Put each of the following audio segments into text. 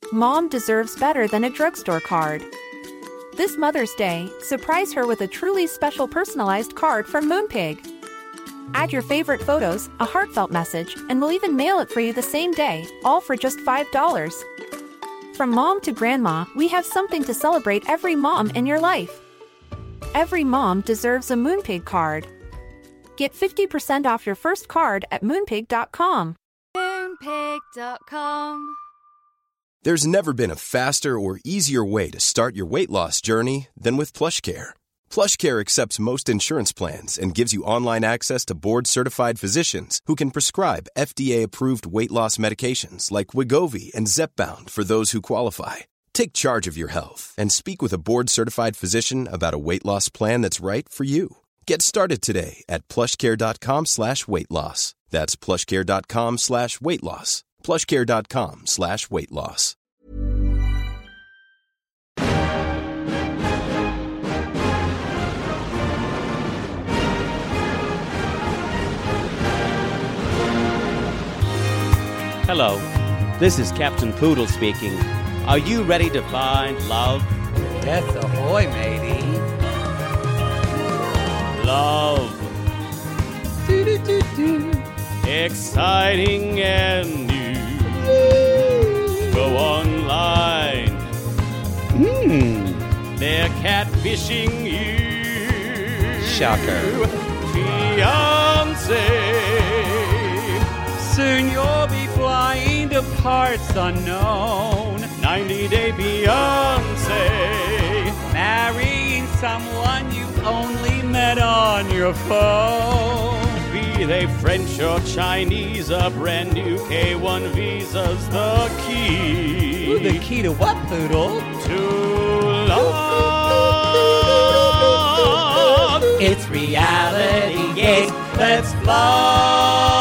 Mom deserves better than a drugstore card. This Mother's Day, surprise her with a truly special personalized card from Moonpig. Add your favorite photos, a heartfelt message, and we'll even mail it for you the same day, all for just $5. From mom to grandma, we have something to celebrate every mom in your life. Every mom deserves a Moonpig card. Get 50% off your first card at moonpig.com. Moonpig.com. There's never been a faster or easier way to start your weight loss journey than with PlushCare. PlushCare accepts most insurance plans and gives you online access to board-certified physicians who can prescribe FDA-approved weight loss medications like Wegovy and Zepbound for those who qualify. Take charge of your health and speak with a board-certified physician about a weight loss plan that's right for you. Get started today at plushcare.com/weight loss. That's plushcare.com/weight loss. plushcare.com/weight loss. Hello, this is Captain Poodle speaking. Are you ready to find love? Yes, ahoy, matey. Love. Do-do-do-do. Exciting and new. Go online. They're catfishing you. Shocker. Fiancé. Soon you'll be flying to parts unknown. 90-day fiancé. Marrying someone you only met on your phone. Be they French or Chinese, a brand new K1 visa's the key. Ooh, the key to what, Poodle? To love. It's reality, yes, let's love.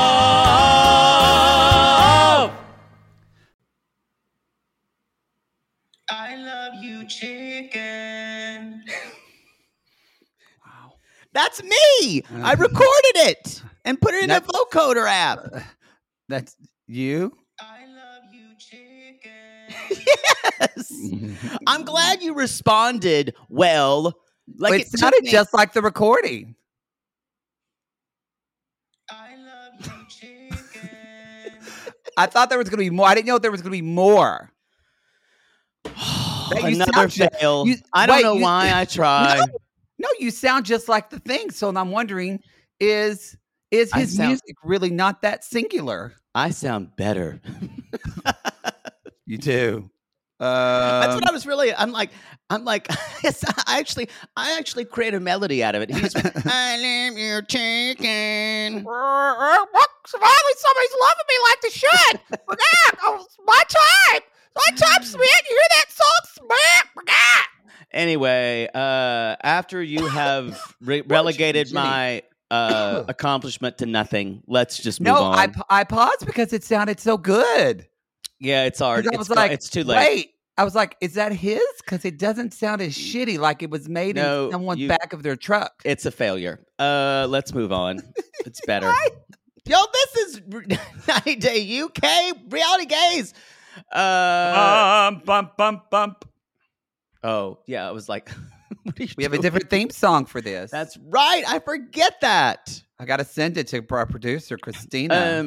I love you, chicken. Wow. That's me. I recorded it and put it in the vocoder app. That's you? I love you, chicken. Yes. I'm glad you responded well. Like It sounded just like the recording. I love you, chicken. I thought there was going to be more. I didn't know there was going to be more. Another fail. I don't know why I tried. No, you sound just like the thing. So I'm wondering, is his music really not that singular? I sound better. You do. That's what I was really. I'm like. Yes, I actually create a melody out of it. He's I love your chicken. Finally, somebody's loving me like they should. My time. My time, Smith. You hear that song, Smith? Anyway, after you have relegated my accomplishment to nothing, let's just move on. No, I paused because it sounded so good. Yeah, it's hard. It's too late. Wait, I was like, is that his? Because it doesn't sound as shitty like it was made in someone's back of their truck. It's a failure. Let's move on. It's better. Yo, this is 90 Day UK Reality Gaze. Bump. Oh, yeah, I was like, what are you We have a doing? different theme song for this. That's right. I forget that. I got to send it to our producer, Christina.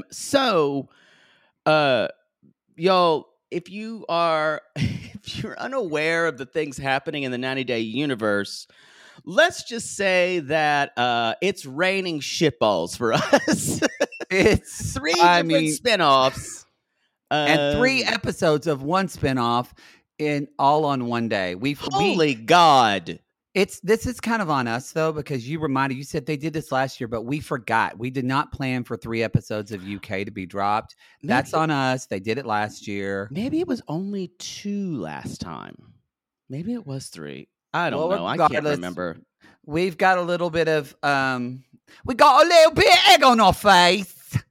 Y'all, if you're unaware of the things happening in the 90-Day universe, let's just say that it's raining shitballs for us. It's three different spinoffs. And 3 episodes of one spinoff all on one day. Holy God. This is kind of on us though, because you said they did this last year, but we forgot. We did not plan for 3 episodes of UK to be dropped. That's on us. They did it last year. Maybe it was only 2 last time. Maybe it was 3. I don't know. I can't remember. We've got a little bit of we got a little bit of egg on our face.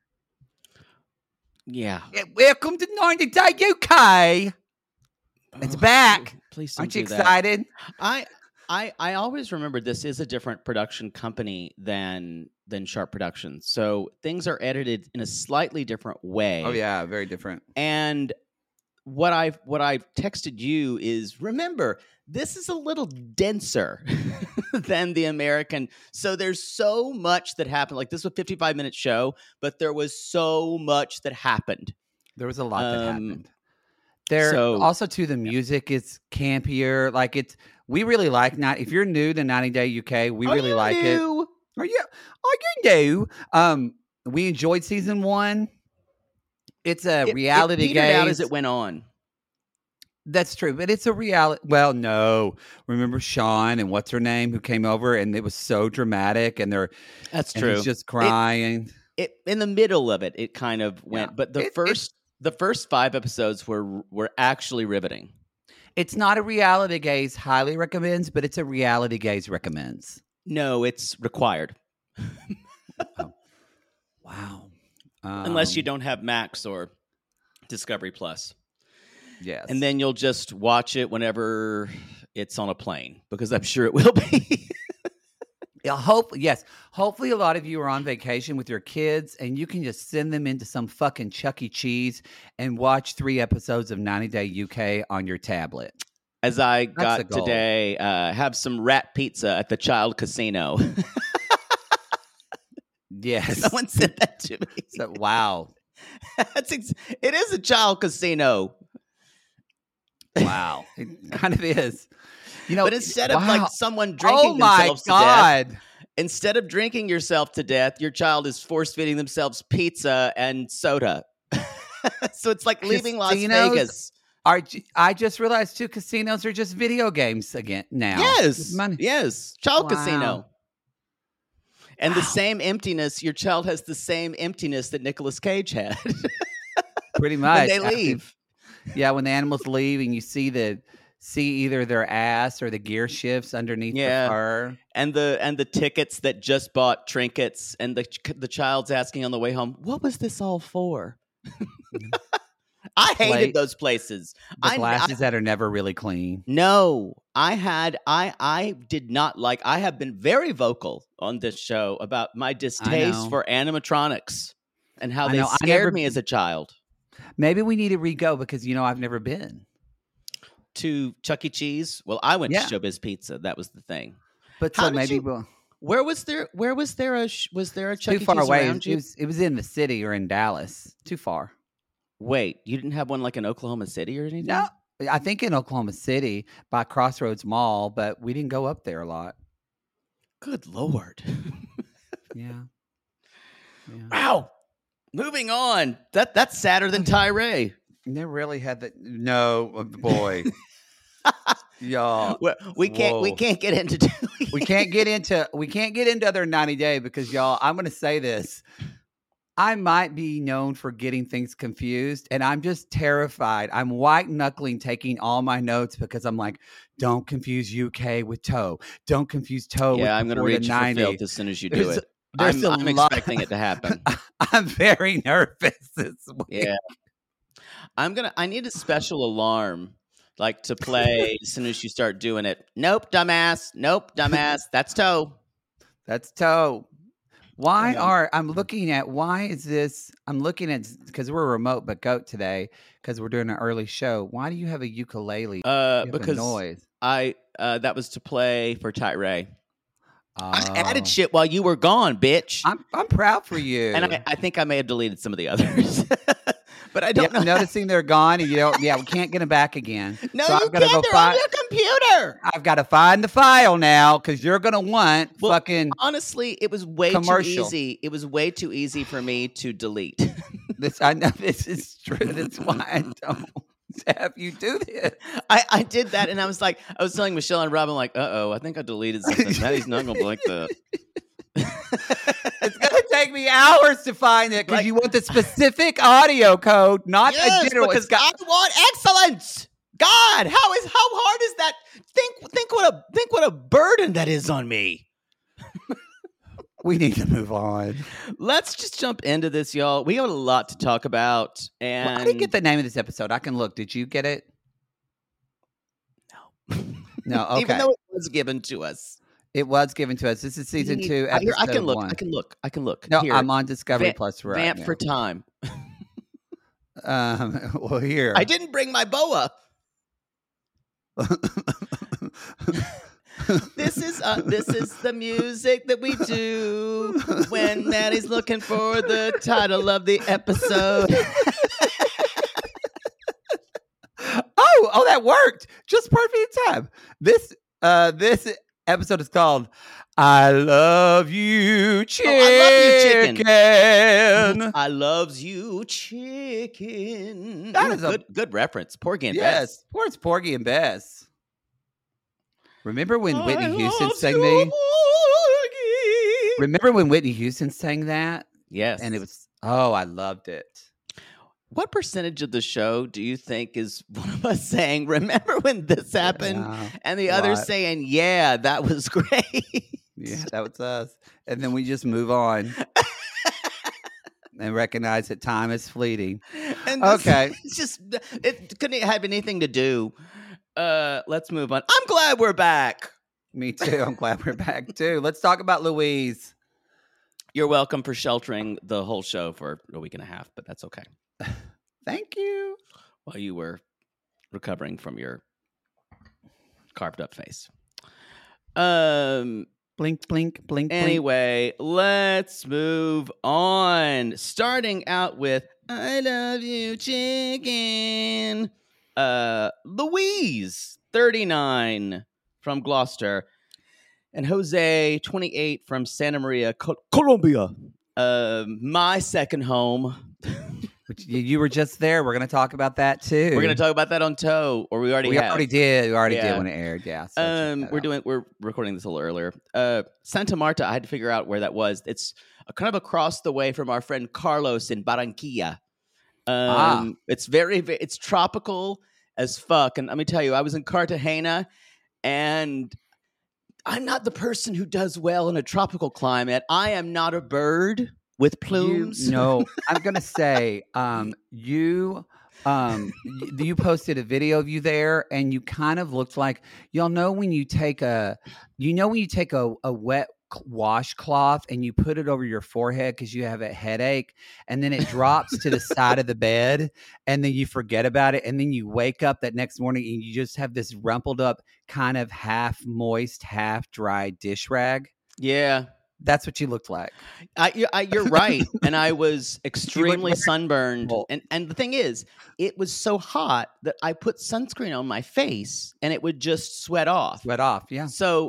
Yeah. Welcome to 90 Day UK. It's back. Please Aren't don't you do excited? That. I always remember this is a different production company than Sharp Productions. So things are edited in a slightly different way. Oh yeah, very different. And what I've texted you is, remember, this is a little denser than the American. So there's so much that happened. Like, this was a 55-minute show, but there was so much that happened. There was a lot that happened. So- Also, too, the music is campier. Like, we really like not. If you're new to 90 Day UK, we really like it. Are you new? We enjoyed season 1. It's a reality it petered out game as it went on. That's true, but it's a reality. Well, no. Remember Sean and what's her name who came over, and it was so dramatic, and That's and true. he's just crying. It in the middle of it kind of went, but the first 5 episodes were actually riveting. It's not a reality gaze highly recommends, but it's a reality gaze recommends. No, it's required. Wow. Unless you don't have Max or Discovery Plus. Yes. And then you'll just watch it whenever it's on a plane, because I'm sure it will be. Hopefully a lot of you are on vacation with your kids and you can just send them into some fucking Chuck E. Cheese and watch 3 episodes of 90 Day UK on your tablet. As I the got goal. today, have some rat pizza at the Child Casino. Yes. Someone sent that to me. So, wow. It is a child casino. Wow. It kind of is. You know, But instead of wow. like someone drinking Oh my themselves to death, God. instead of drinking yourself to death, your child is force feeding themselves pizza and soda. So it's like leaving Las Casinos Vegas. I just realized too, casinos are just video games again now. Yes. With money. Yes. Child Wow. casino. And the same emptiness, your child has the same emptiness that Nicolas Cage had Pretty much. when they leave. Yeah, when the animals leave and you see either their ass or the gear shifts underneath the fur. And the tickets that just bought trinkets, and the child's asking on the way home, what was this all for? I hated those places. The glasses that are never really clean. No, I did not like. I have been very vocal on this show about my distaste for animatronics and how they scared me as a child. Maybe we need to re-go because I've never been To Chuck E. Cheese. Well, I went to Showbiz Pizza. That was the thing. But How so did maybe you- we'll. Where was there a Chuck E. Too far Cheese away. around you? It was in the city or in Dallas. Too far. Wait, you didn't have one like in Oklahoma City or anything? No, I think in Oklahoma City by Crossroads Mall, but we didn't go up there a lot. Good Lord. Yeah. Wow. Moving on. That's sadder than Tyree. They really had that. No, boy. Y'all. Well, we can't get into we can't get into other 90 Day because y'all, I'm going to say this. I might be known for getting things confused, and I'm just terrified. I'm white knuckling taking all my notes because I'm like, don't confuse UK with toe. Don't confuse toe with I'm going to before the reach for 90. filth as soon as you do it. There's a I'm lot- expecting it to happen. I'm very nervous this week. Yeah. I need a special alarm like to play as soon as you start doing it. Nope, dumbass. Nope, dumbass. That's toe. That's toe. I'm looking at because we're remote but goat today because we're doing an early show. Why do you have a ukulele? You have a Because noise. that was to play for Tyree. I Oh. added shit while you were gone, bitch. I'm proud for you. And I think I may have deleted some of the others. But I don't know. Noticing they're gone and we can't get them back again. No, So you I've gotta can't. go They're on find- your computer. I've got to find the file now because you're gonna want Well, fucking Honestly, it was way commercial. too easy. It was way too easy for me to delete. this. I know this is true. That's why I don't have you do this. I did that, and I was telling Michelle and Rob, I'm like, I think I deleted something. Patty's not gonna like that. It's gonna take me hours to find it because you want the specific audio code, not a general. because I want excellence. God, how hard is that? Think what a burden that is on me. We need to move on. Let's just jump into this, y'all. We have a lot to talk about, and Well, I didn't get the name of this episode. I can look. Did you get it? No. Okay. even though it was given to us. It was given to us. This is season 2, episode I can look. 1. I can look. No, Here. I'm on Discovery Plus right Vamp now. for time. Well, here. I didn't bring my boa. This is the music that we do when Maddie's looking for the title of the episode. Oh, that worked. Just perfect time. This episode is called I Love You Chicken. I loves you chicken. That is a good reference. Porgy and Bess. Yes, it's Porgy and Bess. Remember when Whitney Houston sang Porgy. Remember when Whitney Houston sang that? Yes. And it was, I loved it. What percentage of the show do you think is one of us saying, remember when this happened? Yeah, and the other saying, yeah, that was great. Yeah, that was us. And then we just move on and recognize that time is fleeting. And Okay. It couldn't have anything to do. Let's move on. I'm glad we're back. Me too. I'm glad we're back too. Let's talk about Louise. You're welcome for sheltering the whole show for a week and a half, but that's okay. Thank you. While you were recovering from your carved up face. Blink, blink, blink. Anyway, let's move on. Starting out with I Love You Chicken. Louise, 39 from Gloucester. And Jose, 28 from Santa Maria, Colombia. My second home. Which you were just there. We're going to talk about that too. We're going to talk about that on Toe, or we already have. already did. We already Yeah. did when it aired. Yeah. So We're recording this a little earlier. Santa Marta, I had to figure out where that was. It's kind of across the way from our friend Carlos in Barranquilla. It's it's tropical as fuck. And let me tell you, I was in Cartagena, and I'm not the person who does well in a tropical climate. I am not a bird with plumes. No, I'm gonna say, you posted a video of you there, and you kind of looked like, y'all know when you take a wet washcloth and you put it over your forehead because you have a headache, and then it drops to the side of the bed, and then you forget about it, and then you wake up that next morning and you just have this rumpled up, kind of half moist, half dry dish rag. Yeah. That's what you looked like. You're right. And I was extremely sunburned. And the thing is, it was so hot that I put sunscreen on my face and it would just sweat off. Yeah. So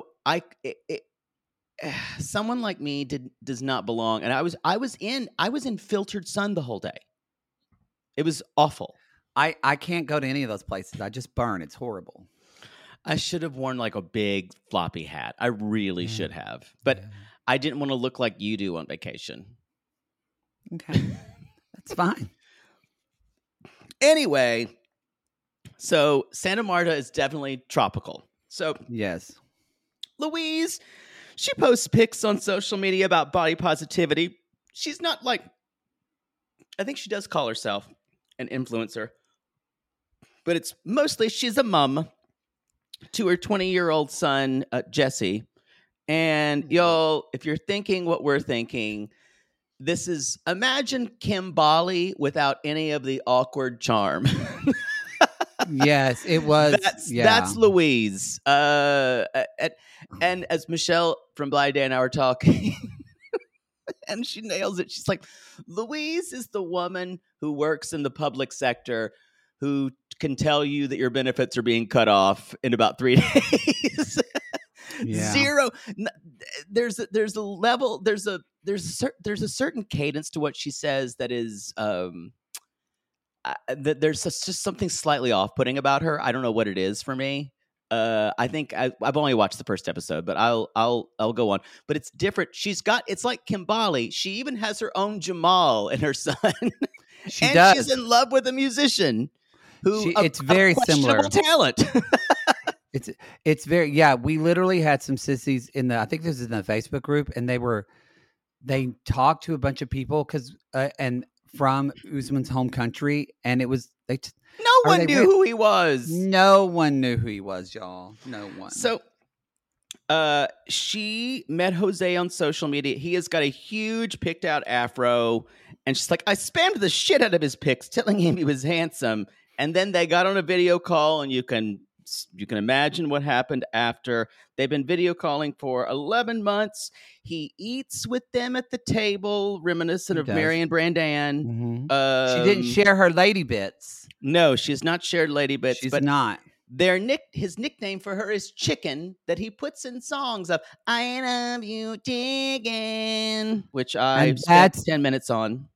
someone like me does not belong. And I was in filtered sun the whole day. It was awful. I can't go to any of those places. I just burn. It's horrible. I should have worn like a big floppy hat. I really should have. But I didn't want to look like you do on vacation. Okay. That's fine. Anyway, so Santa Marta is definitely tropical. So yes, Louise, she posts pics on social media about body positivity. She's not like, I think she does call herself an influencer, but it's mostly she's a mom to her 20-year-old son, Jesse. And y'all, if you're thinking what we're thinking, this is, imagine Kim Bali without any of the awkward charm. Yes, it was. That's Louise. And as Michelle from Blind Day and I were talking, and she nails it. She's like, Louise is the woman who works in the public sector who can tell you that your benefits are being cut off in about 3 days. Yeah. Zero. There's a level. There's a certain cadence to what she says that is that there's just something slightly off-putting about her. I don't know what it is for me. I think I've only watched the first episode, but I'll go on. But it's different. It's like Kim Bali. She even has her own Jamal in her son. She and does. She's in love with a musician who it's very similar talent. It's very, yeah. We literally had some sissies I think this is in the Facebook group, and they talked to a bunch of people and from Usman's home country, and it was no one knew who he was. No one knew who he was, y'all. No one. So, she met Jose on social media. He has got a huge picked out afro, And she's like, I spammed the shit out of his pics, telling him he was handsome. And then they got on a video call, and you can imagine what happened after. They've been video calling for 11 months. He eats with them at the table, reminiscent He of does. Marion Brandan. She didn't share her lady bits. No, she's not shared lady bits. She's but not. his nickname for her is Chicken, that he puts in songs of I love you, Chicken, which I And spent that's- 10 minutes on.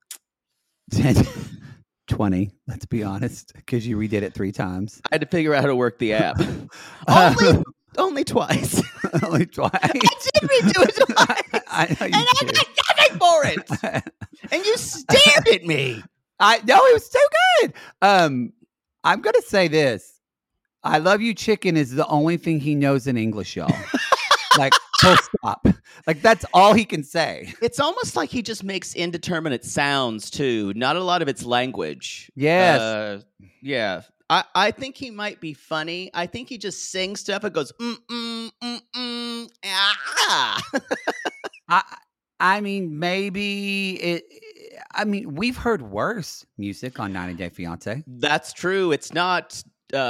20, let's be honest, because you redid it 3 times. I had to figure out how to work the app. Only twice. Only twice. I did redo it twice. I know And you I did. got nothing for it. And you stared at me. I know it was so good. I'm gonna say this. I love you, Chicken is the only thing he knows in English, y'all. Like, full stop. Like, that's all he can say. It's almost like he just makes indeterminate sounds, too. Not a lot of it's language. Yes. Yeah. I think he might be funny. I think he just sings stuff and goes, ah. I mean, maybe it. I mean, we've heard worse music on 90 Day Fiance. That's true. It's not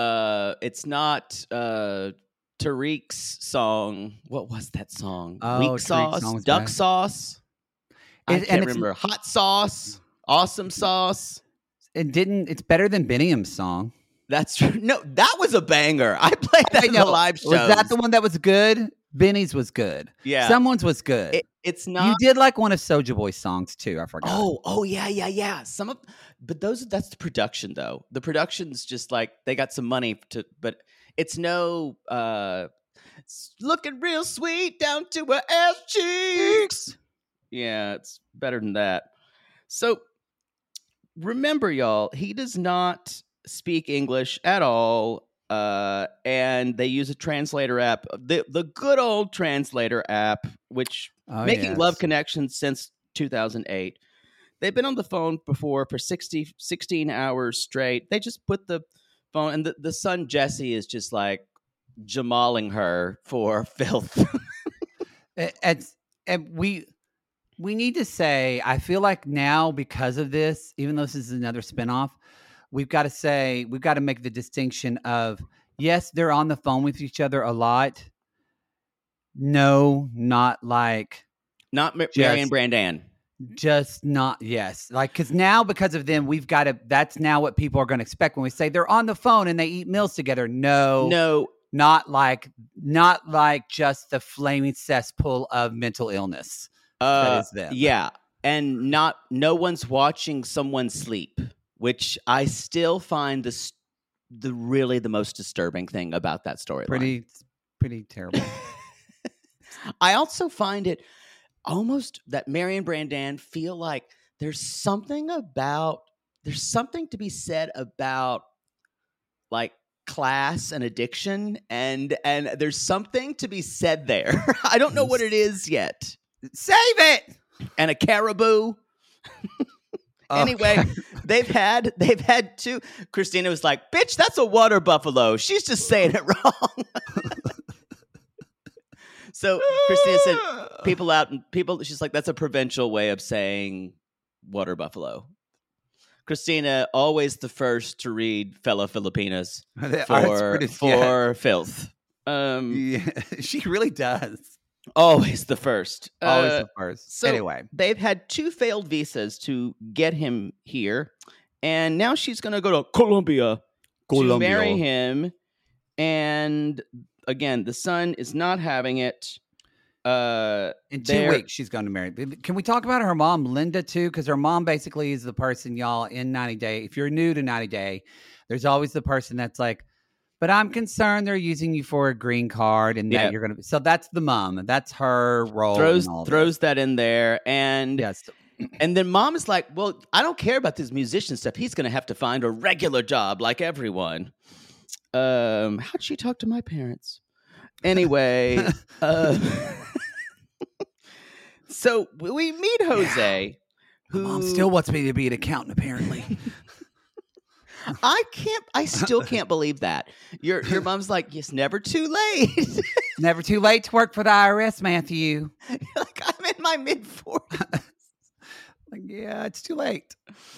Tariq's song. What was that song? Oh, Weak Tariq's sauce, song was duck bad. sauce. I And can't it's- remember. Hot sauce, awesome sauce. It's better than Biniam's song. That's true. No, that was a banger. I played that in the live show. Was that the one that was good? Benny's was good. Yeah. Someone's was good. It's You not. did like one of Soulja Boy's songs too. I forgot. Oh, yeah. That's the production though. The production's just like they got some money but it's no it's looking real sweet down to her ass cheeks. Yeah, it's better than that. So remember, y'all, he does not speak English at all. And they use a translator app, the good old translator app, which making love connections since 2008. They've been on the phone before for 16 hours straight. They just put the phone, and the son Jesse is just like jamaling her for filth. And we need to say, I feel like now because of this, even though this is another spinoff, we've got to make the distinction of, yes, they're on the phone with each other a lot. No, not like Not Marion Brandan. just not, yes. Like, because of them, that's now what people are going to expect when we say they're on the phone and they eat meals together. No, not like just the flaming cesspool of mental illness. That is them. Yeah. And no one's watching someone sleep, which I still find the most disturbing thing about that story. Pretty terrible. I also find it almost that Marion Brandan feel like there's something to be said about like class and addiction, and there's something to be said there. I don't know what it is yet. Save it. And a caribou. Anyway, they've had 2. Christina was like, "Bitch, that's a water buffalo. She's just saying it wrong." So Christina said, she's like, that's a provincial way of saying water buffalo. Christina, always the first to read fellow Filipinas for filth. Yeah, she really does. Always the first. Always the first. So anyway, they've had 2 failed visas to get him here, and now she's going to go to Colombia to marry him. And again, the son is not having it. In 2 weeks, she's going to marry. Can we talk about her mom, Linda, too? Because her mom basically is the person, y'all, in 90 Day. If you're new to 90 Day, there's always the person that's like, but I'm concerned they're using you for a green card and that you're going to. So that's the mom. That's her role. Throws that in there. And yes. And then mom is like, well, I don't care about this musician stuff. He's going to have to find a regular job like everyone. How'd she talk to my parents? Anyway, so we meet Jose, who Mom still wants me to be an accountant, apparently. I still can't believe that. Your mom's like, it's never too late. Never too late to work for the IRS, Matthew. Like, I'm in my mid-40s. Like, yeah, it's too late.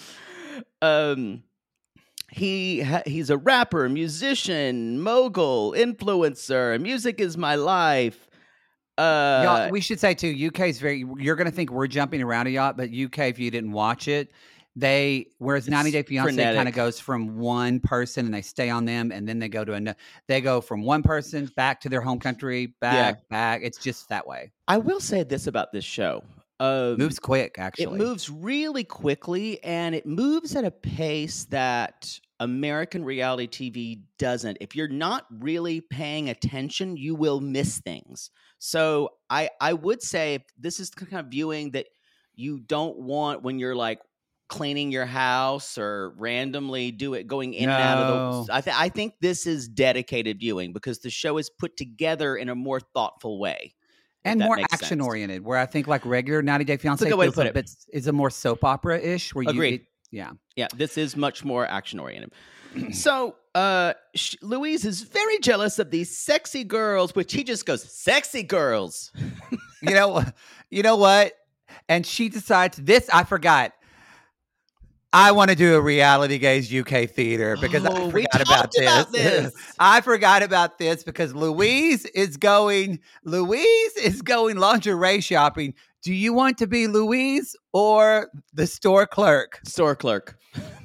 He's a rapper, musician, mogul, influencer. Music is my life. Y'all, we should say too, UK is very. You're gonna think we're jumping around a yacht, but UK, if you didn't watch it, whereas 90 Day Fiance frenetic. kind of goes from one person and they stay on them, and then they go to another. They go from one person back to their home country, back. It's just that way. I will say this about this show. Moves quick, actually. It moves really quickly, and it moves at a pace that American reality TV doesn't. If you're not really paying attention, you will miss things. So I would say this is the kind of viewing that you don't want when you're like cleaning your house or randomly going in and out of the. I think this is dedicated viewing because the show is put together in a more thoughtful way. And more action oriented, where I think like regular 90 Day Fiance is a more soap opera ish. Where Agreed. Yeah. This is much more action oriented. So Louise is very jealous of these sexy girls, which he just goes, "Sexy girls." You know what? And she decides this. I forgot. I want to do a Reality Gaze UK theater because I forgot about this. I forgot about this because Louise is going lingerie shopping. Do you want to be Louise or the store clerk? Store clerk.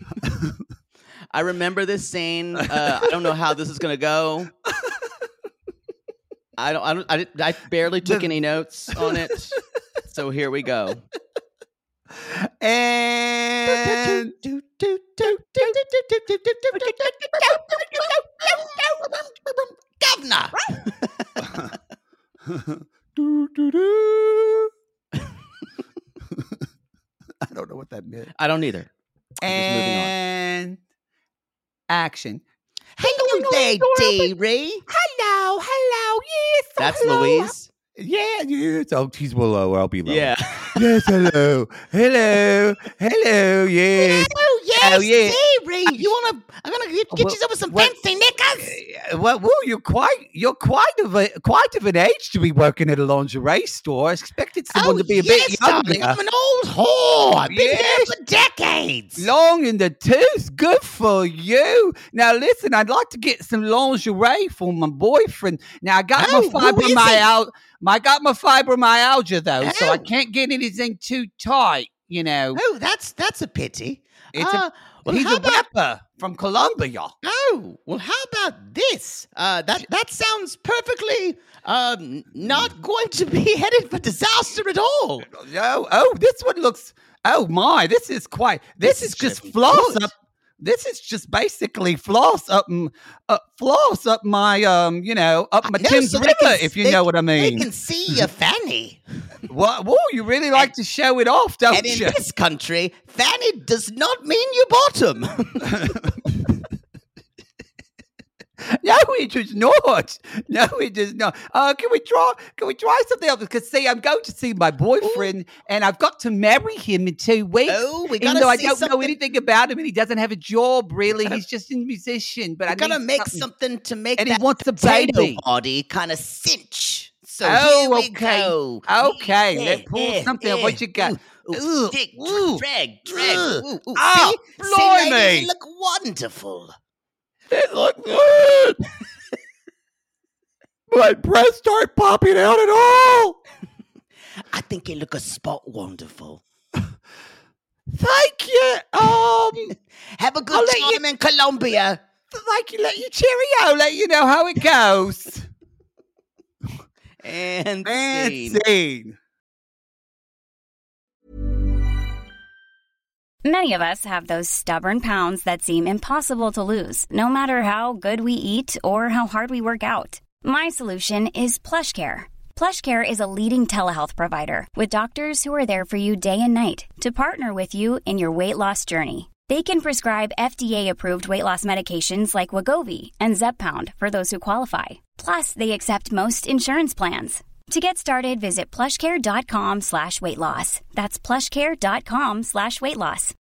I remember this scene. I don't know how this is going to go. I barely took any notes on it. So here we go. And governor. I don't know what that meant. I don't either. And action. Hello there, dearie. Hello. Yes. That's hello. Louise. Yeah. Oh, she's below. I'll be low. Yeah. Yes, hello. Yes. Oh, yes, Oh, yeah. dearie. I'm gonna get yourself some fancy knickers. Well, you're quite of an age to be working at a lingerie store. I expected someone to be a bit younger. Darling, I'm an old whore. I've been here for decades. Long in the tooth. Good for you. Now, listen, I'd like to get some lingerie for my boyfriend. Now, I got my fibromyalgia. I got my fibromyalgia, though, so I can't get anything too tight, you know. Oh, that's a pity. He's a rapper from Colombia. Oh, well, how about this? That sounds perfectly not going to be headed for disaster at all. Oh, this one looks. Oh my, this is just floss up. This is just basically floss up my Thames River, if you know what I mean. They can see your fanny. Whoa, you really like to show it off, don't you? And in this country, fanny does not mean your bottom. No, it does not. No, it does not. Can we try something else? Because see, I'm going to see my boyfriend, and I've got to marry him in 2 weeks. Oh, we even gotta though I see don't know something- anything about him, and he doesn't have a job really. He's just a musician. But I gotta need make something to make and that he wants a potato baby. body kind of cinch. So here we go. Okay, Yeah, let's pull something up. What you got? Ooh, stick, drag. Ugh. Ooh. Ah, See, blimey. ladies, you look wonderful. It looked good. My breasts aren't popping out at all. I think you look a spot wonderful. Thank you. Have a good time in Colombia. Thank you. Let you cheerio. Let you know how it goes. And scene. Many of us have those stubborn pounds that seem impossible to lose, no matter how good we eat or how hard we work out. My solution is PlushCare. PlushCare is a leading telehealth provider with doctors who are there for you day and night to partner with you in your weight loss journey. They can prescribe FDA-approved weight loss medications like Wegovy and Zepbound for those who qualify. Plus, they accept most insurance plans. To get started, visit plushcare.com/weightloss. That's plushcare.com/weightloss.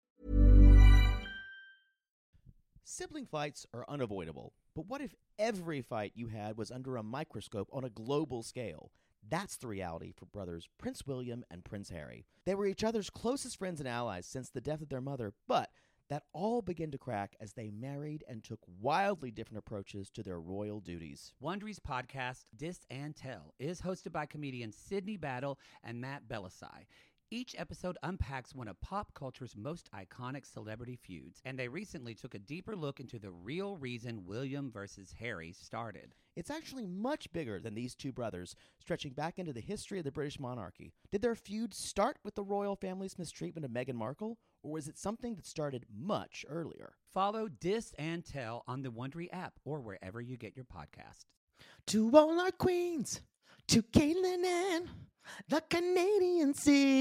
Sibling fights are unavoidable, but what if every fight you had was under a microscope on a global scale? That's the reality for brothers Prince William and Prince Harry. They were each other's closest friends and allies since the death of their mother, but that all began to crack as they married and took wildly different approaches to their royal duties. Wondery's podcast, Dis and Tell, is hosted by comedians Sydney Battle and Matt Belisai. Each episode unpacks one of pop culture's most iconic celebrity feuds, and they recently took a deeper look into the real reason William versus Harry started. It's actually much bigger than these two brothers, stretching back into the history of the British monarchy. Did their feud start with the royal family's mistreatment of Meghan Markle, or was it something that started much earlier? Follow Dis and Tell on the Wondery app or wherever you get your podcasts. To all our queens, to Caitlin and the Canadian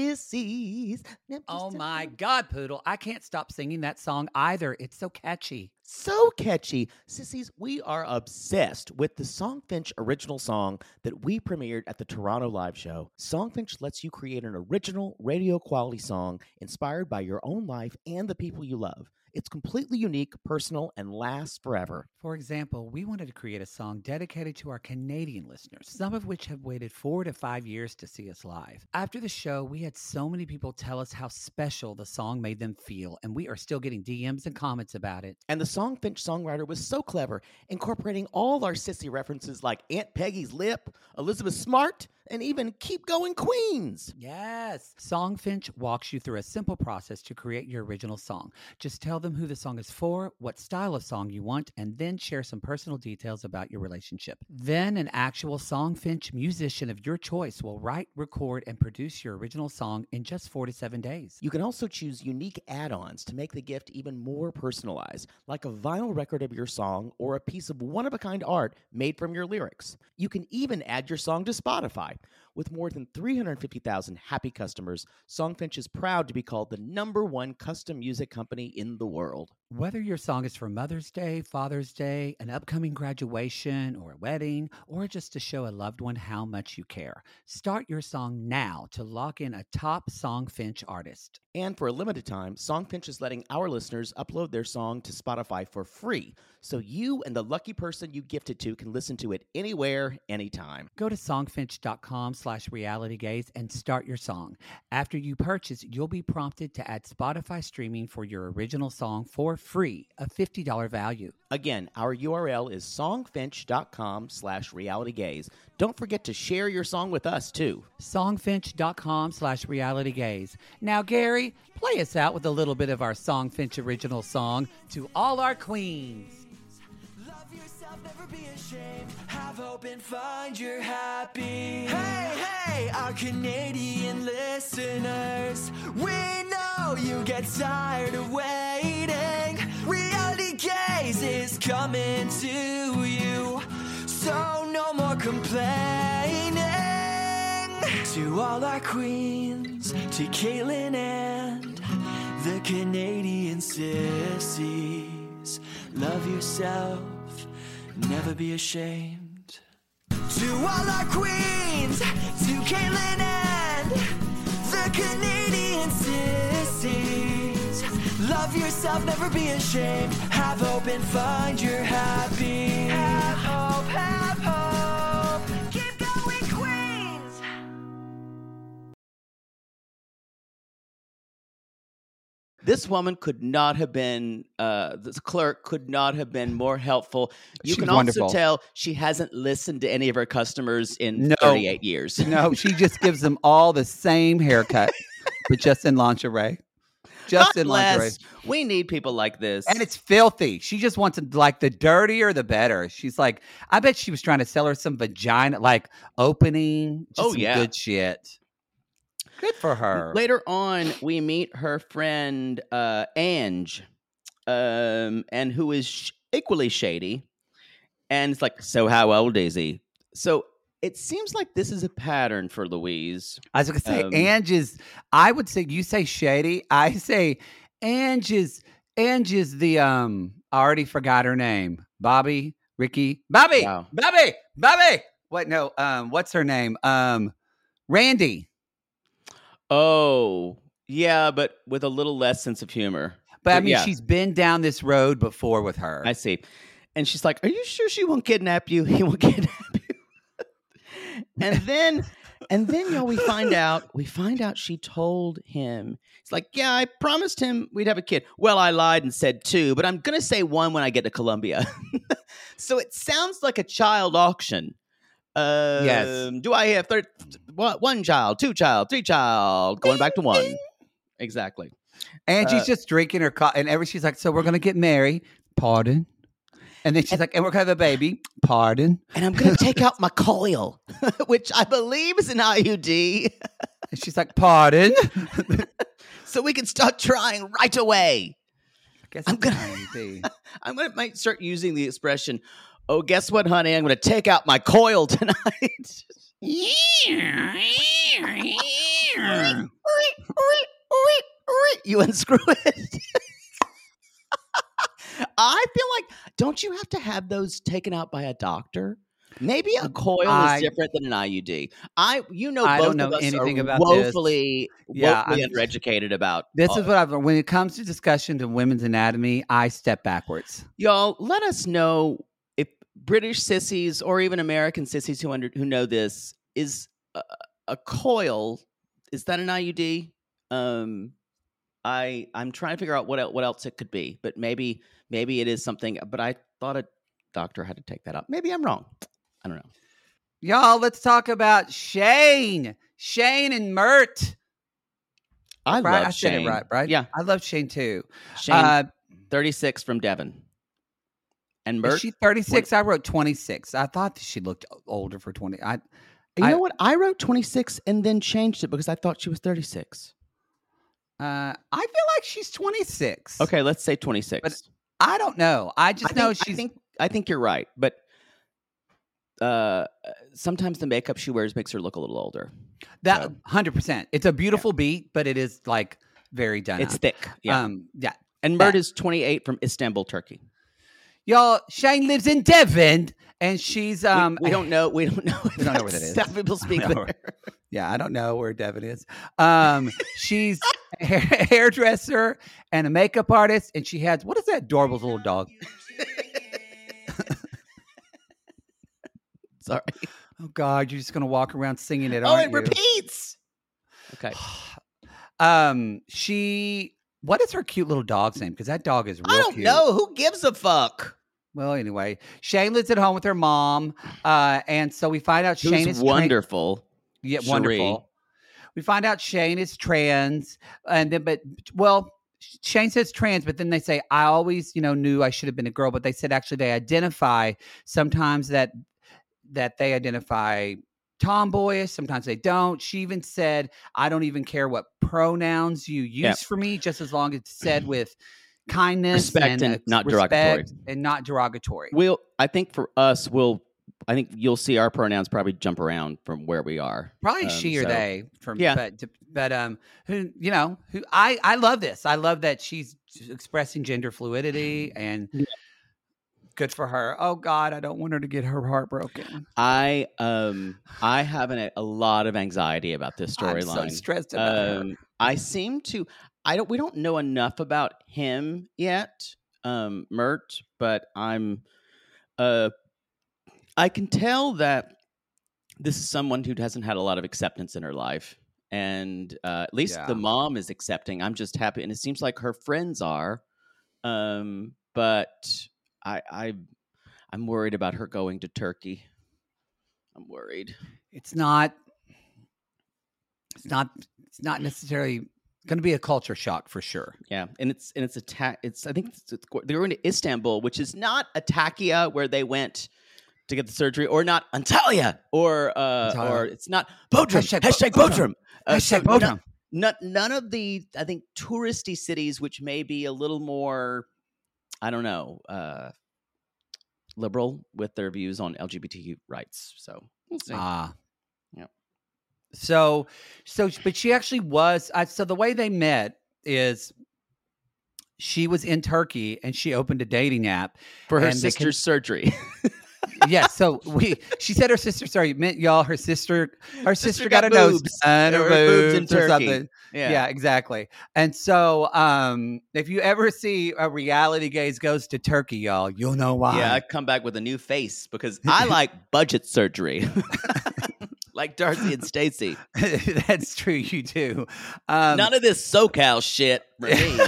sissies. Oh my God, Poodle. I can't stop singing that song either. It's so catchy. So catchy. Sissies, we are obsessed with the Songfinch original song that we premiered at the Toronto Live Show. Songfinch lets you create an original radio quality song inspired by your own life and the people you love. It's completely unique, personal, and lasts forever. For example, we wanted to create a song dedicated to our Canadian listeners, some of which have waited 4 to 5 years to see us live. After the show, we had so many people tell us how special the song made them feel, and we are still getting DMs and comments about it. And the Songfinch songwriter was so clever, incorporating all our sissy references like Aunt Peggy's Lip, Elizabeth Smart, and even Keep Going Queens. Yes. Songfinch walks you through a simple process to create your original song. Just tell them who the song is for, what style of song you want, and then share some personal details about your relationship. Then an actual Songfinch musician of your choice will write, record, and produce your original song in just 4 to 7 days. You can also choose unique add-ons to make the gift even more personalized, like a vinyl record of your song or a piece of one-of-a-kind art made from your lyrics. You can even add your song to Spotify. With more than 350,000 happy customers, Songfinch is proud to be called the #1 custom music company in the world. Whether your song is for Mother's Day, Father's Day, an upcoming graduation, or a wedding, or just to show a loved one how much you care, start your song now to lock in a top Songfinch artist. And for a limited time, Songfinch is letting our listeners upload their song to Spotify for free, so you and the lucky person you gift it to can listen to it anywhere, anytime. Go to songfinch.com/realitygaze and start your song. After you purchase, you'll be prompted to add Spotify streaming for your original song for free, a $50 value. Again, our URL is songfinch.com/realitygaze. Don't forget to share your song with us, too. Songfinch.com/realitygaze. Now, Gary, play us out with a little bit of our Songfinch original song, To All Our Queens. Love yourself, never be ashamed. Have hope and find your happy. Hey, hey, our Canadian listeners. We know you get tired of waiting. Reality Gaze is coming to you. So no more complaining. To all our queens, to Caitlin and the Canadian sissies. Love yourself, never be ashamed. To all our queens, to Caitlin and the Canadian sissies. Love yourself, never be ashamed. Have hope and find your happy. Have hope, have hope. Keep going, Queens. This woman could not have been, this clerk could not have been more helpful. You She's can wonderful. also tell she hasn't listened to any of her customers in No. 38 years. No, she just gives them all the same haircut, but just in lingerie. Just God in lingerie. bless. We need people like this. And it's filthy. She just wants it, like, the dirtier, the better. She's like, I bet she was trying to sell her some vagina, like, opening. Just some good shit. Good for her. Later on, we meet her friend Ange, and who is equally shady. And it's like, so how old is he? So it seems like this is a pattern for Louise. I was going to say, Ange is, I would say, you say shady. I say Ange is the, I already forgot her name. Bobby, Ricky, Bobby, Wow. Bobby. What? No, what's her name? Randy. Oh, yeah, but with a little less sense of humor. But I mean, yeah, she's been down this road before with her. I see. And she's like, are you sure she won't kidnap you? He won't kidnap you. And then y'all, we find out she told him. It's like, yeah, I promised him we'd have a kid. Well, I lied and said 2, but I'm gonna say 1 when I get to Columbia. So it sounds like a child auction. Yes. Do I have 1 child, 2 child, 3 child, going back to 1? Exactly. And she's just drinking her coffee. And she's like, so we're going to get married. Pardon. And then she's like, and we're going to have a baby. Pardon. And I'm going to take out my coil, which I believe is an IUD. And she's like, pardon. So we can start trying right away. I guess I'm going to start using the expression, oh, guess what, honey? I'm going to take out my coil tonight. You unscrew it. I feel like, don't you have to have those taken out by a doctor? Maybe a coil is different than an IUD. I don't know anything about woefully undereducated about. This is what I've learned. When it comes to discussion of women's anatomy, I step backwards. Y'all, let us know if British sissies or even American sissies who know this, is a coil, is that an IUD? I'm trying to figure out what else it could be, but maybe it is something. But I thought a doctor had to take that out. Maybe I'm wrong. I don't know. Y'all, let's talk about Shane and Mert. I love Shane. Said it right? Yeah, I love Shane too. Shane, 36 from Devon. And Mert, is she 36? I wrote 26. I thought that she looked older for 20. You know what? I wrote 26 and then changed it because I thought she was 36. I feel like she's 26. Okay, let's say 26. But I don't know. I think you're right, but sometimes the makeup she wears makes her look a little older. That 100%. It's a beautiful beat, but it is like very done. It's up. thick. Yeah. Yeah. And Mert is 28 from Istanbul, Turkey. Y'all, Shane lives in Devon, and she's we don't know. We don't know. We don't know where that is. Some people speak there. Yeah, I don't know where Devon is. She's a hairdresser and a makeup artist, and she has, what is that adorable little dog? Sorry. Oh God, you're just gonna walk around singing it. It repeats. Okay. What is her cute little dog's name? Because that dog is real cute. I don't know. Who gives a fuck? Well, anyway, Shane lives at home with her mom, and so we find out Shane is wonderful. Yeah, Cherie. wonderful. We find out Shane is trans, and then, Shane says trans, but then they say, I always, knew I should have been a girl, but they said actually they identify sometimes that they identify tomboyish, sometimes they don't. She even said, I don't even care what pronouns you use for me, just as long as it's said with kindness, respect, and not derogatory. And not derogatory. I think for us, I think you'll see our pronouns probably jump around from where we are. Probably she or they. But I love this. I love that she's expressing gender fluidity, and good for her. Oh God, I don't want her to get her heart broken. I have a lot of anxiety about this storyline. I'm so stressed about her. We don't know enough about him yet, Mert, but I can tell that this is someone who hasn't had a lot of acceptance in her life. And at least the mom is accepting. I'm just happy. And it seems like her friends are. But I'm worried about her going to Turkey. I'm worried. It's not necessarily going to be a culture shock for sure. Yeah. And it's I think they're going to Istanbul, which is not Antakya where they went to get the surgery, or not Antalya, or it's not Bodrum. Hashtag Bodrum. Hashtag Bodrum. None of the, I think, touristy cities, which may be a little more, I don't know, liberal with their views on LGBTQ rights. So we'll see. Yeah. So, but she actually was. So the way they met is she was in Turkey and she opened a dating app for her sister's surgery. Yes, so she said her sister. Sorry, meant y'all. Her sister got a nose and her boobs in Turkey. Or something. Yeah, exactly. And so, if you ever see a reality gaze goes to Turkey, y'all, you'll know why. Yeah, I come back with a new face because I like budget surgery. like Darcy and Stacy. That's true. You do. None of this SoCal shit for me.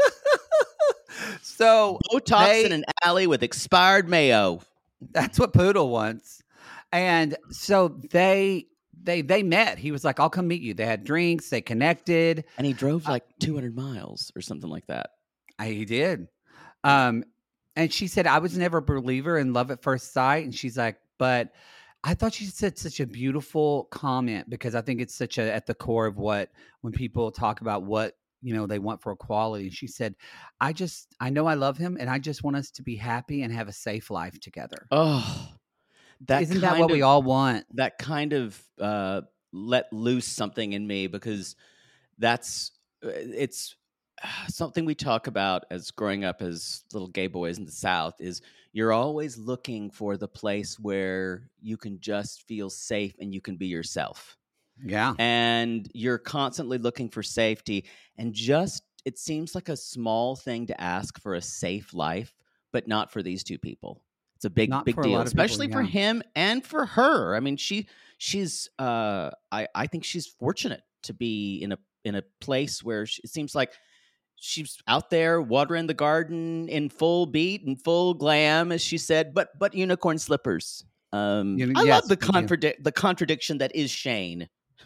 So Botox in an alley with expired mayo. That's what Poodle wants. And so they met. He was like, I'll come meet you. They had drinks. They connected. And he drove like 200 miles or something like that. He did. And she said, I was never a believer in love at first sight. And she's like, but I thought she said such a beautiful comment, because I think it's such a at the core of when people talk about what, they want for equality. She said, I know I love him, and I just want us to be happy and have a safe life together. Oh, isn't that what we all want? That kind of let loose something in me, because it's something we talk about as growing up as little gay boys in the South. Is you're always looking for the place where you can just feel safe and you can be yourself. Yeah. And you're constantly looking for safety, and it seems like a small thing to ask for a safe life, but not for these two people. It's a big deal, especially for him and for her. I mean, she's I think she's fortunate to be in a place where it seems like she's out there watering the garden in full beat and full glam, as she said, but unicorn slippers. I love the contradiction that is Shane.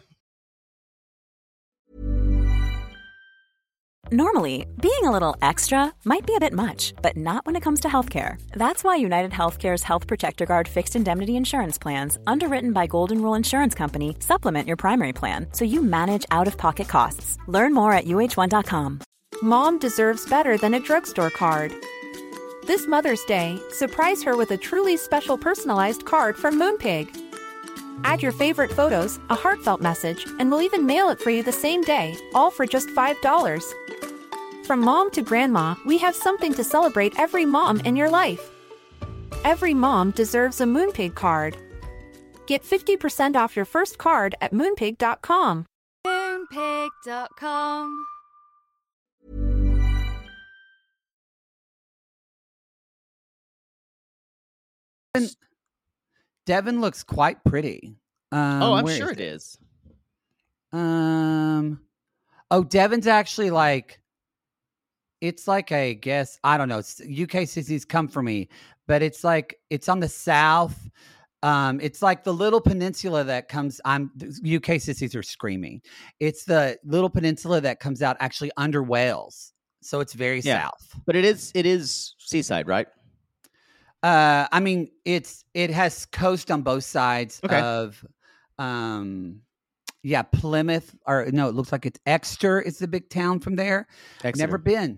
Normally, being a little extra might be a bit much, but not when it comes to healthcare. That's why United Healthcare's Health Protector Guard fixed indemnity insurance plans, underwritten by Golden Rule Insurance Company, supplement your primary plan so you manage out-of-pocket costs. Learn more at uh1.com. Mom deserves better than a drugstore card. This Mother's Day, surprise her with a truly special personalized card from Moonpig. Add your favorite photos, a heartfelt message, and we'll even mail it for you the same day, all for just $5. From mom to grandma, we have something to celebrate every mom in your life. Every mom deserves a Moonpig card. Get 50% off your first card at Moonpig.com. Moonpig.com. Devin looks quite pretty. I'm sure it is. Devin's actually like, it's like I guess, I don't know. UK sissies come for me, but it's like, it's on the south. It's like the little peninsula that comes, UK sissies are screaming. It's the little peninsula that comes out actually under Wales. So it's very south. But it is seaside, right? I mean, it has coast on both sides of, Plymouth, or no, it looks like it's Exeter is the big town from there. Exeter. Never been.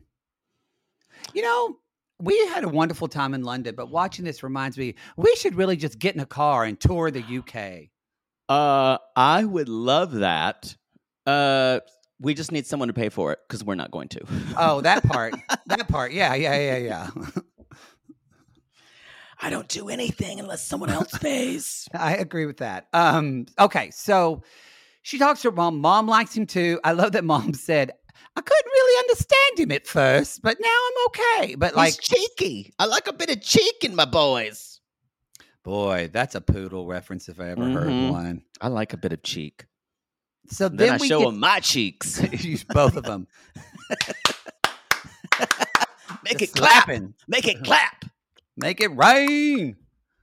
We had a wonderful time in London, but watching this reminds me, we should really just get in a car and tour the UK. I would love that. We just need someone to pay for it, because we're not going to. Oh, that part. Yeah. I don't do anything unless someone else pays. I agree with that. Okay, so she talks to her mom. Mom likes him too. I love that mom said, I couldn't really understand him at first, but now I'm okay. But he's cheeky. I like a bit of cheek in my boys. Boy, that's a Poodle reference if I ever heard one. I like a bit of cheek. So then I show them my cheeks. Use both of them. Make it clap. Make it clap. Make it rain.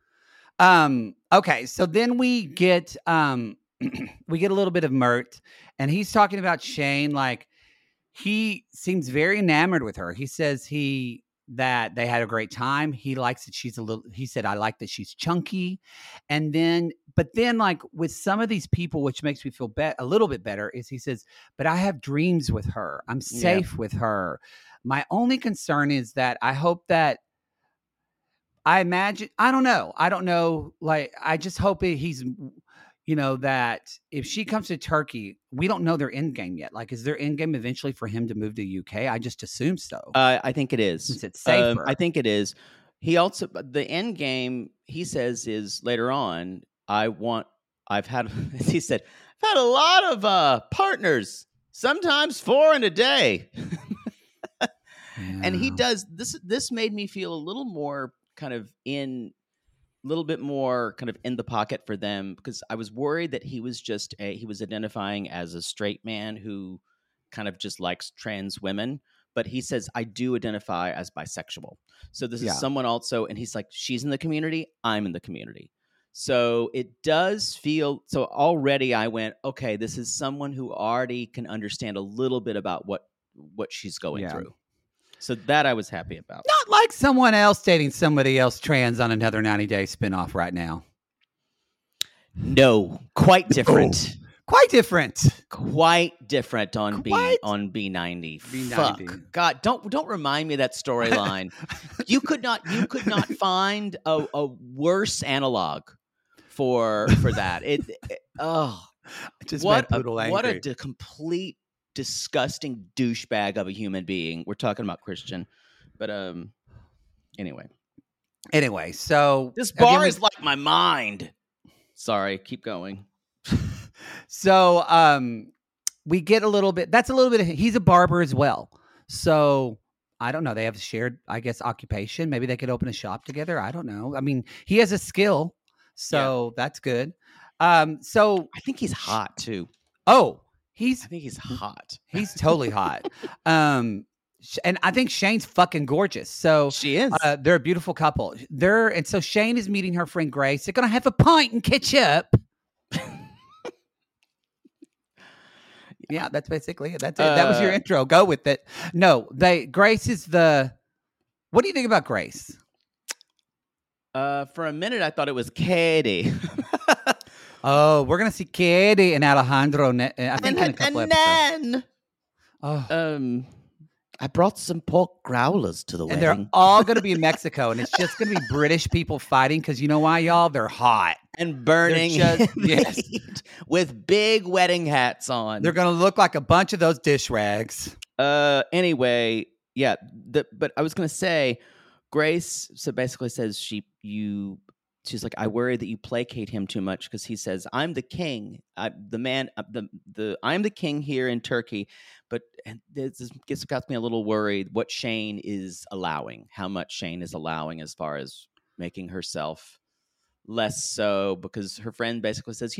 Okay, so then we get a little bit of Mert, and he's talking about Shane. Like, he seems very enamored with her. He says that they had a great time. He likes that he said, I like that she's chunky. But then like with some of these people, which makes me feel a little bit better, is he says, but I have dreams with her. I'm safe with her. My only concern is that I hope that I don't know. Like, I just hope he's, that if she comes to Turkey, we don't know their end game yet. Like, is their end game eventually for him to move to UK? I just assume so. I think it is. Since it's safer. I think it is. He also, the end game, he says, is later on, I've had a lot of partners, sometimes 4 in a day. And he does, this made me feel a little more kind of in little bit more kind of in the pocket for them, because I was worried that he was identifying as a straight man who kind of just likes trans women. But he says, I do identify as bisexual. So this is someone also, and he's like, she's in the community, I'm in the community. So it does feel, so already I went, okay, this is someone who already can understand a little bit about what she's going through. So that I was happy about. Not like someone else dating somebody else trans on another 90 Day spinoff right now. No, quite different. Quite different. Quite different on B90. Fuck. God, don't remind me of that storyline. You could not find a worse analog for that. What a complete disgusting douchebag of a human being. We're talking about Christian. But anyway, so this bar is like my mind. Sorry, keep going. So we get a little bit. That's a little bit. He's a barber as well. So I don't know. They have shared, I guess, occupation. Maybe they could open a shop together. I don't know. I mean, he has a skill, so that's good. So I think he's hot too. Oh, I think he's hot. He's totally hot. And I think Shane's fucking gorgeous. So she is. They're a beautiful couple. And so Shane is meeting her friend Grace. They're gonna have a pint and catch up. Yeah, that's basically it. That's it. That was your intro. Go with it. No, Grace is what do you think about Grace? For a minute, I thought it was Katie. Oh, we're gonna see Katie and Alejandro. I think in a couple episodes. Then, I brought some pork growlers to the wedding. And they're all going to be in Mexico, and it's just going to be British people fighting because you know why, y'all? They're hot. And burning with big wedding hats on. They're going to look like a bunch of those dish rags. Anyway, yeah. But I was going to say, Grace basically says she's like, I worry that you placate him too much because he says, I'm the king. I'm the king here in Turkey. But this got me a little worried what Shane is allowing, how much Shane is allowing as far as making herself less so, because her friend basically says,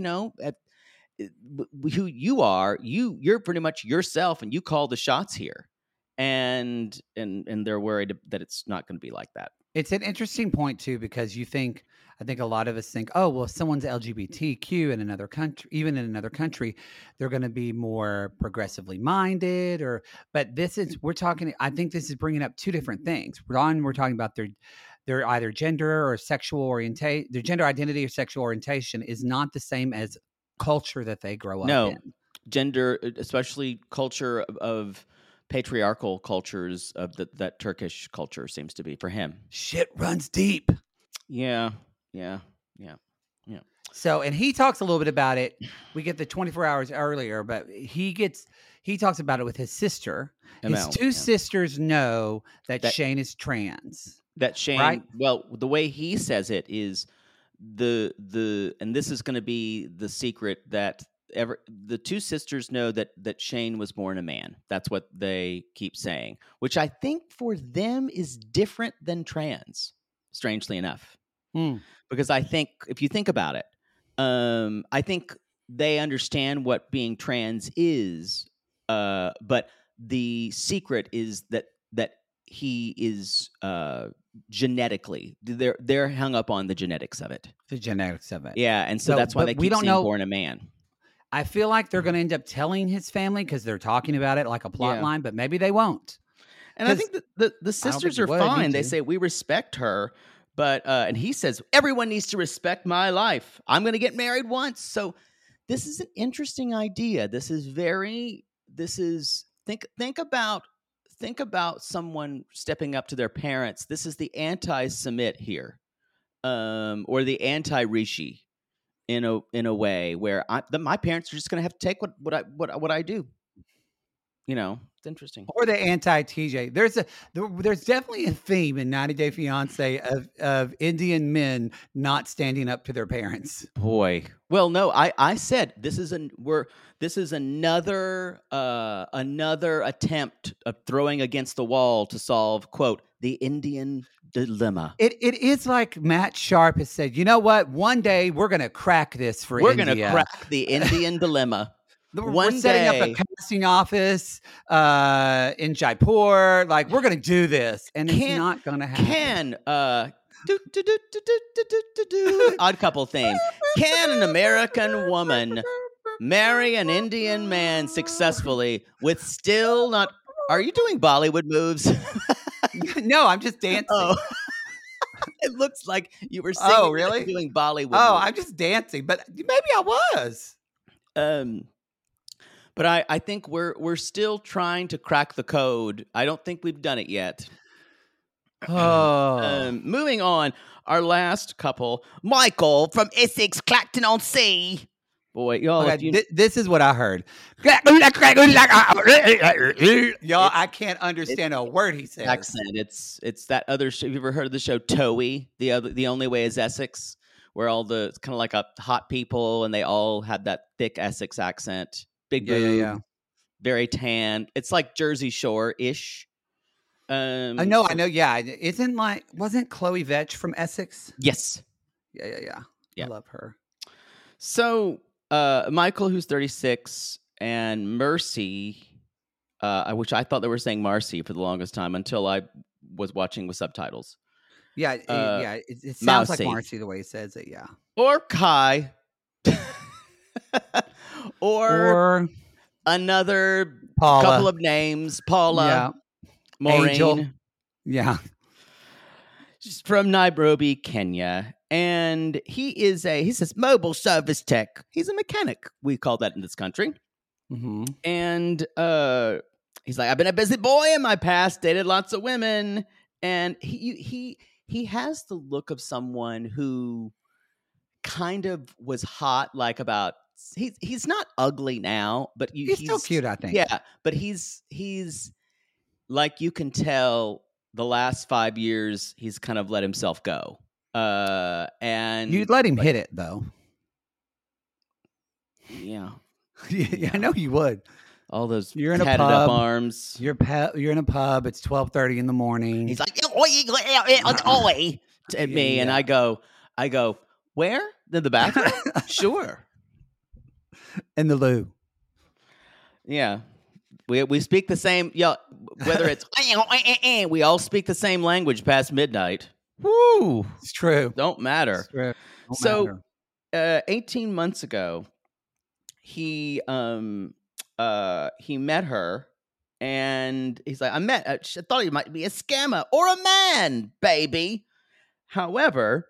who you are, you're pretty much yourself and you call the shots here. And they're worried that it's not going to be like that. It's an interesting point too, because I think a lot of us think, oh, well, if someone's LGBTQ in another country, even in another country, they're going to be more progressively minded. But I think this is bringing up two different things. One, we're talking about their either gender or sexual orientation, their gender identity or sexual orientation is not the same as culture that they grow up in. No, gender, especially culture of patriarchal cultures of that Turkish culture seems to be for him. Shit runs deep. Yeah. So, and he talks a little bit about it. We get the 24 hours earlier, but he talks about it with his sister. His two sisters know that Shane is trans. That Shane, right? Well, the way he says it is and this is going to be the secret that the two sisters know that Shane was born a man. That's what they keep saying, which I think for them is different than trans, strangely enough. Because I think if you think about it, I think they understand what being trans is, but the secret is that he is genetically they're hung up on the genetics of it. The genetics of it, yeah, and so that's why they keep saying born a man. I feel like they're going to end up telling his family because they're talking about it like a plot line, but maybe they won't. And I think that the sisters are fine. They say we respect her. But and he says, everyone needs to respect my life. I'm going to get married once. So this is an interesting idea. Think about someone stepping up to their parents. This is the anti-Semit here, or the anti-Rishi in a way where my parents are just going to have to take what I do. It's interesting. Or the anti-TJ. There's definitely a theme in 90 Day Fiance of Indian men not standing up to their parents. Boy. Well, no, I said this is another attempt of throwing against the wall to solve, quote, the Indian dilemma. It is like Matt Sharp has said, you know what? One day we're going to crack this for We're India. going to crack the Indian dilemma. We're setting up a casting office in Jaipur. Like, we're going to do this. And it's not going to happen. Odd Couple theme. Can an American woman marry an Indian man successfully with still not... Are you doing Bollywood moves? No, I'm just dancing. Oh. It looks like you were singing. Oh, really? And doing Bollywood Oh, moves. I'm just dancing. But maybe I was. But I think we're still trying to crack the code. I don't think we've done it yet. Oh. Moving on, our last couple, Michael from Essex, Clacton-on-Sea. Boy, y'all, Okay, this is what I heard. Y'all, I can't understand a word he says. Accent. It's that other show. Have you ever heard of the show Towie? The Only Way is Essex, where it's kind of like a hot people, and they all have that thick Essex accent. Big boob, yeah. Very tan. It's like Jersey Shore-ish. I know. Yeah, wasn't Chloe Vetch from Essex? Yes. Yeah. I love her. So Michael, who's 36, and Mercy, which I thought they were saying Marcy for the longest time until I was watching with subtitles. Yeah, it sounds like Mousy. Marcy the way he says it. Yeah. Or Kai. or another Paula. couple of names. Paula. Yeah. Maureen. Angel. Yeah. She's from Nairobi, Kenya. And he says mobile service tech. He's a mechanic. We call that in this country. Mm-hmm. And he's like, I've been a busy boy in my past, dated lots of women. And he has the look of someone who kind of was hot, like about he's not ugly now, but he's still cute, I think. Yeah, but he's like, you can tell the last 5 years he's kind of let himself go. And you'd let him hit it though. Yeah. Yeah, I know you would. All those you're in a tatted pub, up arms. You're in a pub. It's 12:30 in the morning. He's like, oi, at me, and I go, where? In the bathroom? Sure. In the loo. Yeah. We speak the same. Yeah. Whether it's we all speak the same language past midnight. Woo! It's true. Don't matter. It's true. So, 18 months ago, he met her, and he's like, I thought he might be a scammer or a man, baby. However,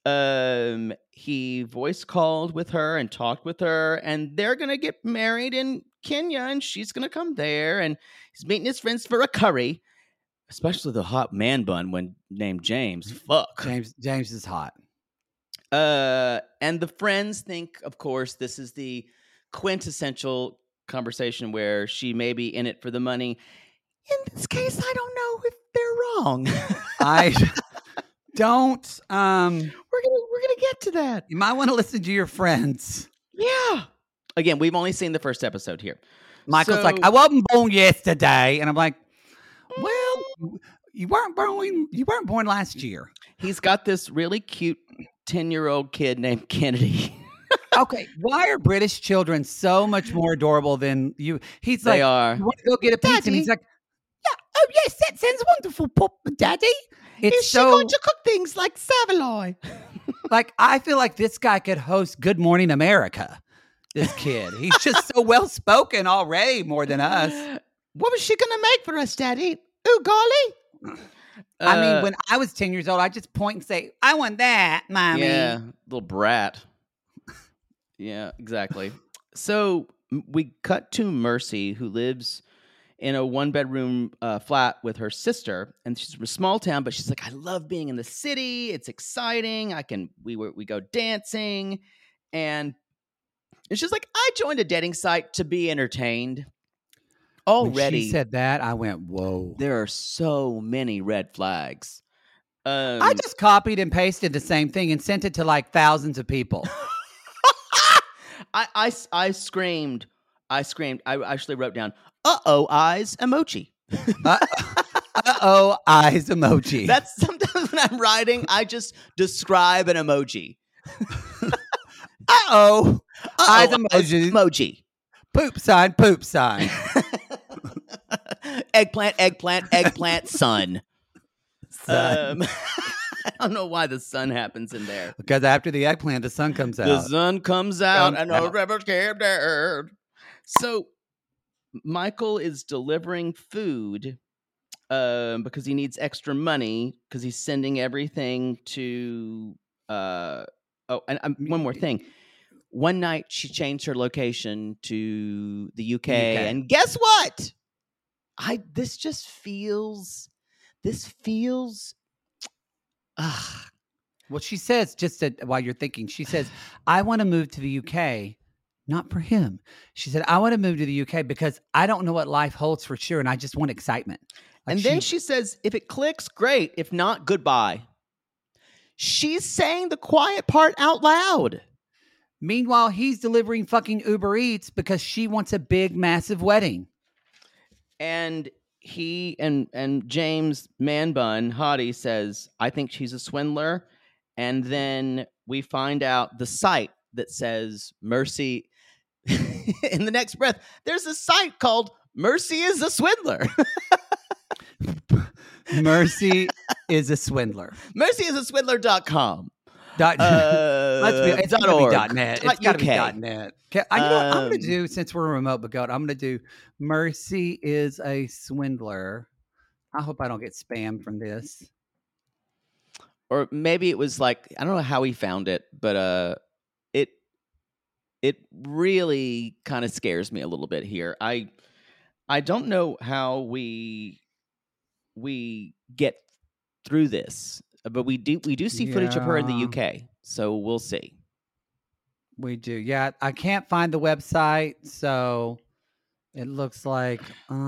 he voice called with her and talked with her, and they're gonna get married in Kenya, and she's gonna come there, and he's meeting his friends for a curry, especially the hot man bun when named James. Fuck. James is hot. And the friends think, of course, this is the quintessential conversation where she may be in it for the money. In this case, I don't know if they're wrong. I don't. We're gonna get to that. You might want to listen to your friends. Yeah. Again, we've only seen the first episode here. Michael's like, I wasn't born yesterday, and I'm like, well, you weren't born last year. He's got this really cute 10-year-old kid named Kennedy. Okay, why are British children so much more adorable than you? He's like, they are. You want to go get a pizza? Daddy. And he's like, yeah, oh yes, that sounds wonderful, Daddy. Is she going to cook things like Savoy? Like, I feel like this guy could host Good Morning America. This kid, he's just so well spoken already, more than us. What was she going to make for us, Daddy? Ooh, golly. I mean, when I was 10 years old, I just point and say, I want that, Mommy. Yeah, little brat. Yeah, exactly. So we cut to Mercy, who lives in a 1-bedroom flat with her sister, and she's from a small town, but she's like, I love being in the city. It's exciting. We go dancing, and she's like, I joined a dating site to be entertained. Already, when she said that, I went, whoa. There are so many red flags. I just copied and pasted the same thing and sent it to like thousands of people. I screamed. I actually wrote down, uh-oh, eyes emoji. Uh-oh, eyes emoji. That's sometimes when I'm writing, I just describe an emoji. Uh-oh, eyes emoji. Emoji. Poop sign, poop sign. Eggplant, sun. I don't know why the sun happens in there. Because after the eggplant, the sun comes out. The sun comes out Comes and out. the river came down. So Michael is delivering food because he needs extra money because he's sending everything to and one more thing. One night she changed her location to the UK. And guess what? This feels Well, she says, while you're thinking, she says, I want to move to the UK, not for him. She said, I want to move to the UK because I don't know what life holds for sure, and I just want excitement. And then she says, if it clicks, great. If not, goodbye. She's saying the quiet part out loud. Meanwhile, he's delivering fucking Uber Eats because she wants a big, massive wedding. And he and James Manbun, Hottie, says, I think she's a swindler. And then we find out the site that says Mercy. In the next breath, there's a site called Mercy is a Swindler. Mercy is a swindler. MercyIsASwindler.com. It's .org. gotta be .net. It's gotta be .uk. .net. Okay, you know what I'm gonna do, since we're a remote but I'm gonna do Mercy is a swindler. I hope I don't get spam from this. Or maybe it was like, I don't know how he found it, but it really kind of scares me a little bit here. I don't know how we get through this, but we do see footage of her in the UK, so we'll see. We do. Yeah, I can't find the website, so it looks like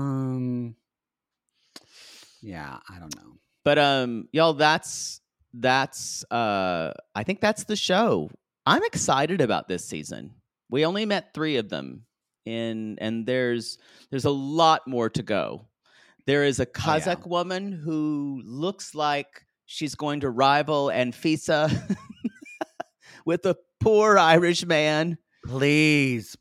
yeah, I don't know. But y'all, that's I think that's the show. I'm excited about this season. We only met 3 of them, and there's a lot more to go. There is a Kazakh woman who looks like she's going to rival Anfisa with a poor Irish man. Please.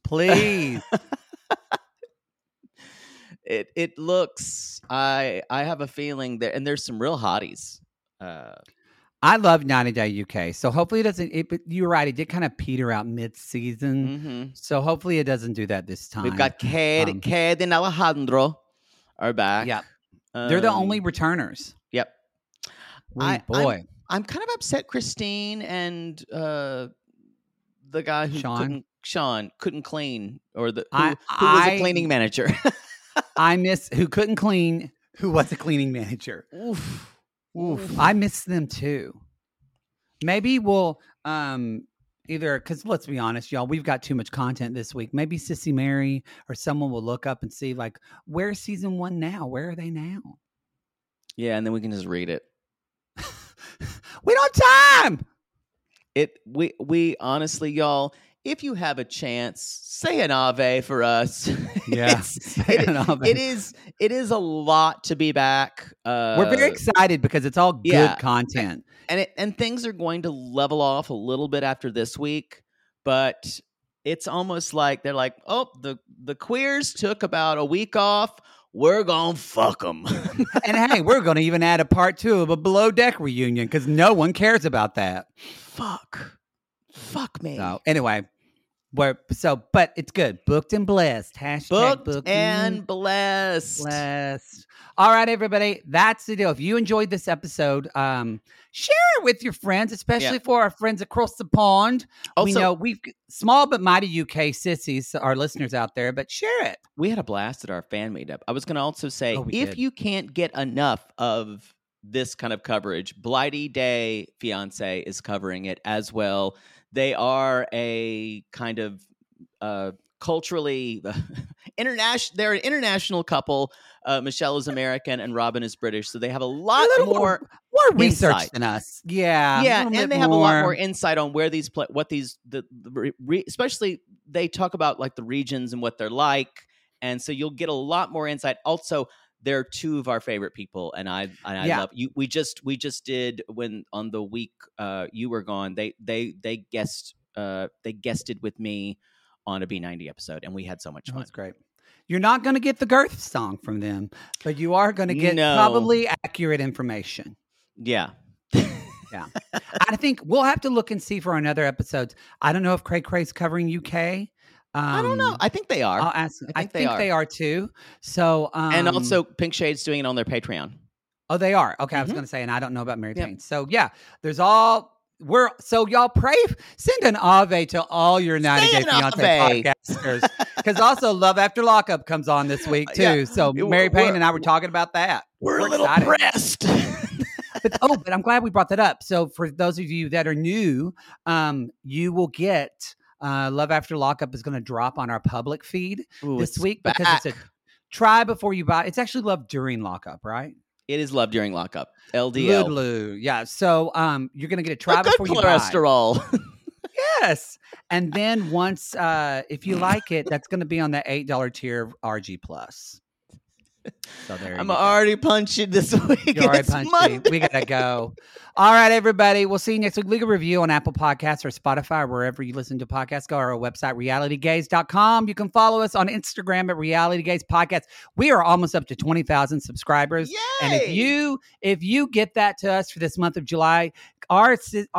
It looks. I have a feeling there, and there's some real hotties. I love 90 Day UK, so hopefully it doesn't. But you're right; it did kind of peter out mid-season, so hopefully it doesn't do that this time. We've got Cade and Alejandro are back. Yeah, they're the only returners. Yep. I'm kind of upset. Christine and the guy who couldn't clean, or who was a cleaning manager. I miss who couldn't clean. Who was a cleaning manager? Oof. I miss them too. Maybe we'll either, because let's be honest, y'all, we've got too much content this week. Maybe Sissy Mary or someone will look up and see, like, where's season 1 now? Where are they now? Yeah, and then we can just read it. We don't have time. We honestly, y'all, if you have a chance, say an Ave for us. Yeah, it is a lot to be back. We're very excited because it's all good content, and things are going to level off a little bit after this week. But it's almost like they're like, oh, the queers took about a week off. We're gonna fuck them. And hey, we're gonna even add a part 2 of a Below Deck reunion because no one cares about that. Fuck me. So anyway, but it's good. Booked and blessed. Hashtag booked and blessed. All right, everybody. That's the deal. If you enjoyed this episode, share it with your friends, especially for our friends across the pond. Also, we know we've small but mighty UK sissies, our listeners out there, but share it. We had a blast at our fan meetup. I was going to also say, if you can't get enough of this kind of coverage, Blighty Day Fiance is covering it as well. They are a kind of culturally international. They're an international couple. Michelle is American and Robin is British, so they have a lot more research insight than us. Yeah, and they have a lot more insight on where these especially they talk about like the regions and what they're like, and so you'll get a lot more insight. Also, they're two of our favorite people, and I love you. We just did when on the week you were gone. They guested with me on a B90 episode, and we had so much fun. That's great. You're not going to get the Girth song from them, but you are going to get probably accurate information. Yeah. Yeah. I think we'll have to look and see for another episodes. I don't know if Cray Cray's covering UK. I don't know. I think they are. I'll ask. I think they are too. So, and also Pink Shade's doing it on their Patreon. Oh, they are. Okay. I was going to say, and I don't know about Mary Payne. So yeah, there's all. So y'all pray, send an Ave to all your 90 Day Fiancé podcasters. Because also Love After Lockup comes on this week too. Yeah. So Mary Payne and I were talking about that. We're a little pressed. but I'm glad we brought that up. So for those of you that are new, you will get Love After Lockup is going to drop on our public feed this week because it's a try before you buy. It's actually Love During Lockup, right? It is Love During Lockup. LDL. Lulu. Yeah. So you're going to get a try before you buy. Cholesterol. Yes. And then once, if you like it, that's going to be on the $8 tier of RG Plus. So there I'm already punchy this week. You're already punchy. We got to go. All right, everybody. We'll see you next week. Leave a review on Apple Podcasts or Spotify or wherever you listen to podcasts. Go to our website, realitygaze.com. You can follow us on Instagram at Reality Gaze Podcast. We are almost up to 20,000 subscribers. Yay! And if you get that to us for this month of July, our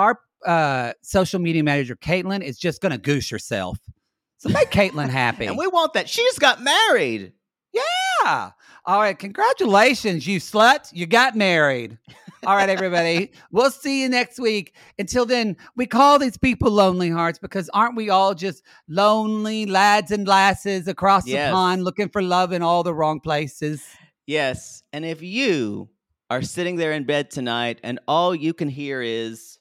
social media manager, Caitlin, is just going to goose herself. So make Caitlin happy. And we want that. She just got married. Yeah. All right. Congratulations, you slut. You got married. All right, everybody. We'll see you next week. Until then, we call these people lonely hearts because aren't we all just lonely lads and lasses across the pond looking for love in all the wrong places? Yes. And if you are sitting there in bed tonight and all you can hear is...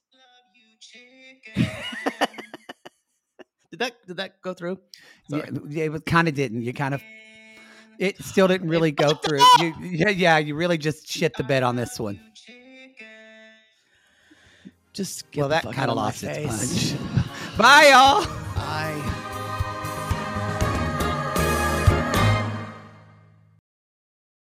Did that go through? Sorry. Yeah, it kind of didn't. You kind of... It still didn't really go through. You really just shit the bed on this one. Just get that kind of lost its punch. Bye, y'all.